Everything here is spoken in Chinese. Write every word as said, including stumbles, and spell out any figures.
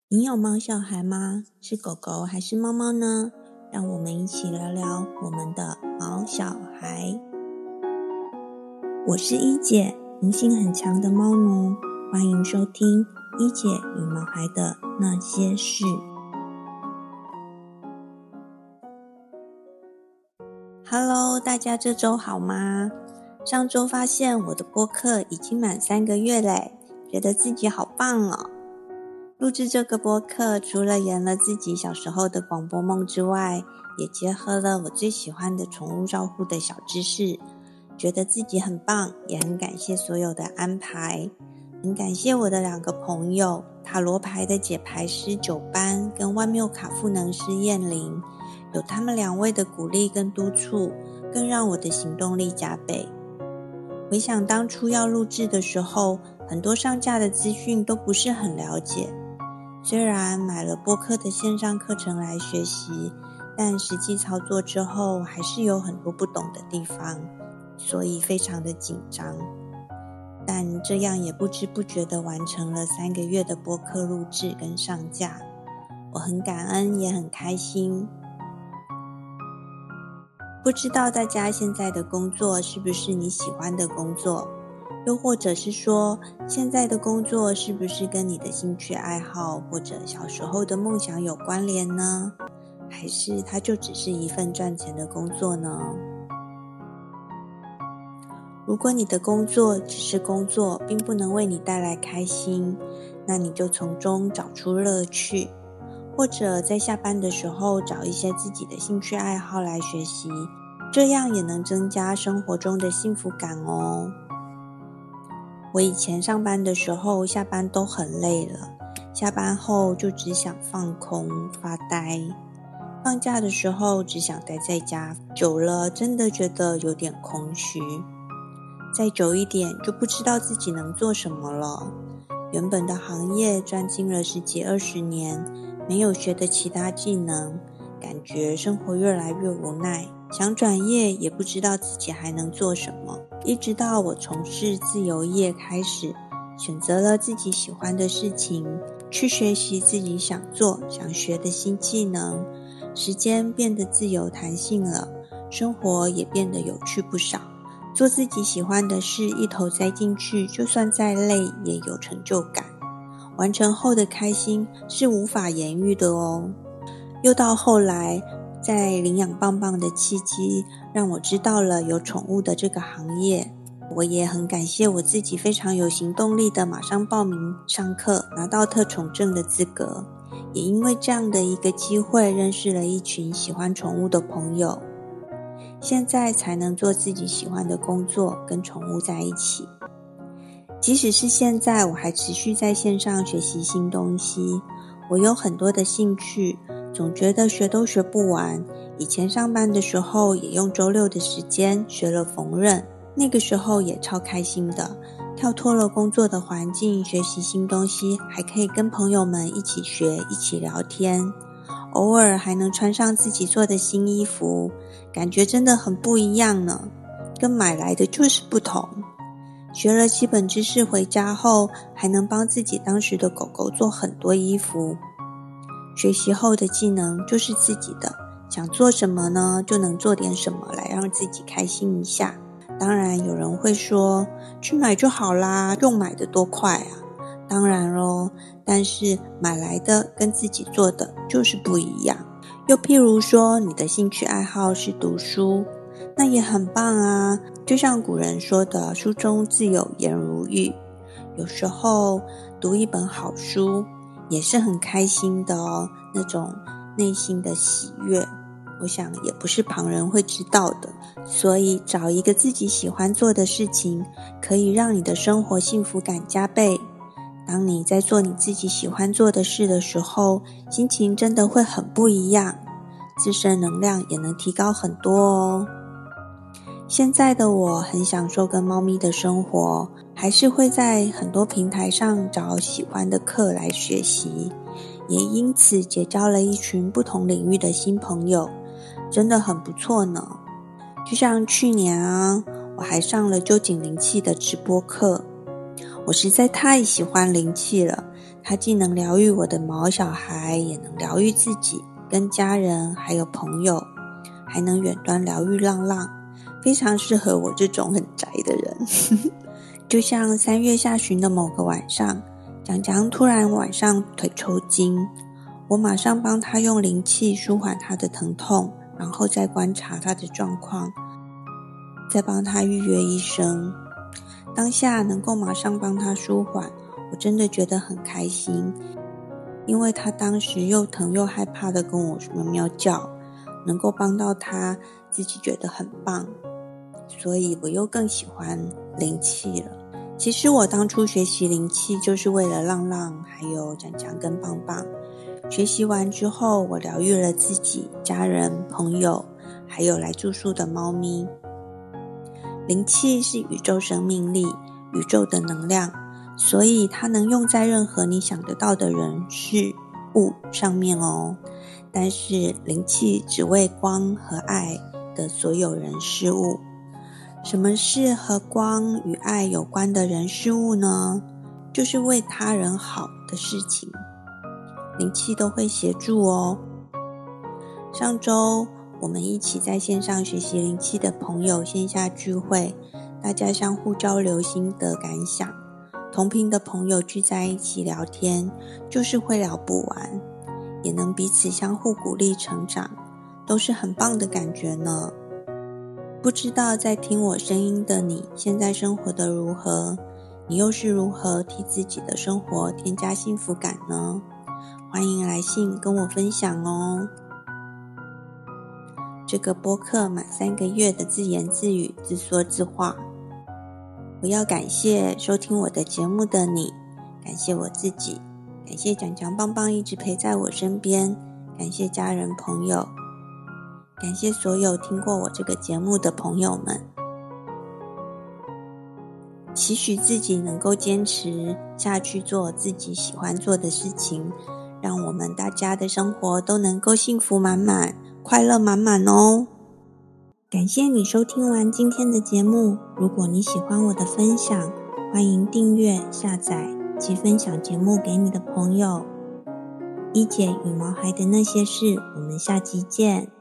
你有毛小孩吗？是狗狗还是猫猫呢？让我们一起聊聊我们的毛小孩。我是一姐，灵性很强的猫奴，欢迎收听一姐与毛孩的那些事。Hello， 大家这周好吗？上周发现我的播客已经满三个月嘞，觉得自己好棒哦。录制这个播客，除了圆了自己小时候的广播梦之外，也结合了我最喜欢的宠物照护的小知识，觉得自己很棒，也很感谢所有的安排，很感谢我的两个朋友，塔罗牌的解牌师九班跟万缪卡赋能师燕玲，有他们两位的鼓励跟督促，更让我的行动力加倍。回想当初要录制的时候，很多上架的资讯都不是很了解，虽然买了播客的线上课程来学习，但实际操作之后还是有很多不懂的地方，所以非常的紧张。但这样也不知不觉地完成了三个月的播客录制跟上架，我很感恩也很开心。不知道大家现在的工作是不是你喜欢的工作？又或者是说，现在的工作是不是跟你的兴趣爱好或者小时候的梦想有关联呢？还是它就只是一份赚钱的工作呢？如果你的工作只是工作，并不能为你带来开心，那你就从中找出乐趣，或者在下班的时候找一些自己的兴趣爱好来学习，这样也能增加生活中的幸福感哦。我以前上班的时候，下班都很累了，下班后就只想放空发呆，放假的时候只想待在家，久了真的觉得有点空虚，再久一点就不知道自己能做什么了。原本的行业专精了十几二十年，没有学的其他技能，感觉生活越来越无奈，想转业也不知道自己还能做什么。一直到我从事自由业开始，选择了自己喜欢的事情，去学习自己想做想学的新技能，时间变得自由弹性了，生活也变得有趣不少。做自己喜欢的事，一头栽进去，就算再累也有成就感，完成后的开心是无法言喻的哦。又到后来，在领养棒棒的契机，让我知道了有宠物的这个行业，我也很感谢我自己非常有行动力的马上报名上课，拿到特宠证的资格，也因为这样的一个机会，认识了一群喜欢宠物的朋友，现在才能做自己喜欢的工作，跟宠物在一起。即使是现在，我还持续在线上学习新东西，我有很多的兴趣，总觉得学都学不完。以前上班的时候也用周六的时间学了缝纫，那个时候也超开心的，跳脱了工作的环境，学习新东西，还可以跟朋友们一起学，一起聊天，偶尔还能穿上自己做的新衣服，感觉真的很不一样呢，跟买来的就是不同。学了基本知识回家后，还能帮自己当时的狗狗做很多衣服。学习后的技能就是自己的，想做什么呢，就能做点什么来让自己开心一下。当然有人会说，去买就好啦，用买的多快啊。当然咯，但是买来的跟自己做的就是不一样。又譬如说，你的兴趣爱好是读书，那也很棒啊。就像古人说的，书中自有颜如玉。有时候读一本好书也是很开心的哦，那种内心的喜悦，我想也不是旁人会知道的。所以找一个自己喜欢做的事情，可以让你的生活幸福感加倍。当你在做你自己喜欢做的事的时候，心情真的会很不一样，自身能量也能提高很多哦。现在的我很享受跟猫咪的生活，还是会在很多平台上找喜欢的课来学习，也因此结交了一群不同领域的新朋友，真的很不错呢。就像去年啊，我还上了究竟灵气的直播课，我实在太喜欢灵气了， 它既能疗愈我的毛小孩，也能疗愈自己跟家人还有朋友，还能远端疗愈浪浪，非常适合我这种很宅的人。就像三月下旬的某个晚上，蒋蒋突然晚上腿抽筋，我马上帮他用灵气舒缓他的疼痛，然后再观察他的状况，再帮他预约医生。当下能够马上帮他舒缓，我真的觉得很开心，因为他当时又疼又害怕的跟我喵喵叫，能够帮到他，自己觉得很棒，所以我又更喜欢灵气了。其实我当初学习灵气就是为了浪浪还有蒋蒋跟棒棒，学习完之后我疗愈了自己、家人、朋友，还有来住宿的猫咪。灵气是宇宙生命力，宇宙的能量，所以它能用在任何你想得到的人事物上面哦。但是灵气只为光和爱的所有人事物。什么是和光与爱有关的人事物呢？就是为他人好的事情，灵气都会协助哦。上周我们一起在线上学习灵气的朋友线下聚会，大家相互交流心得感想，同频的朋友聚在一起聊天，就是会聊不完，也能彼此相互鼓励成长，都是很棒的感觉呢。不知道在听我声音的你，现在生活的如何？你又是如何替自己的生活添加幸福感呢？欢迎来信跟我分享哦。这个播客满三个月的自言自语、自说自话，我要感谢收听我的节目的你，感谢我自己，感谢蒋蒋棒棒一直陪在我身边，感谢家人朋友，感谢所有听过我这个节目的朋友们。期许自己能够坚持下去做自己喜欢做的事情，让我们大家的生活都能够幸福满满，快乐满满哦。感谢你收听完今天的节目，如果你喜欢我的分享，欢迎订阅、下载及分享节目给你的朋友。一姐羽毛孩的那些事，我们下集见。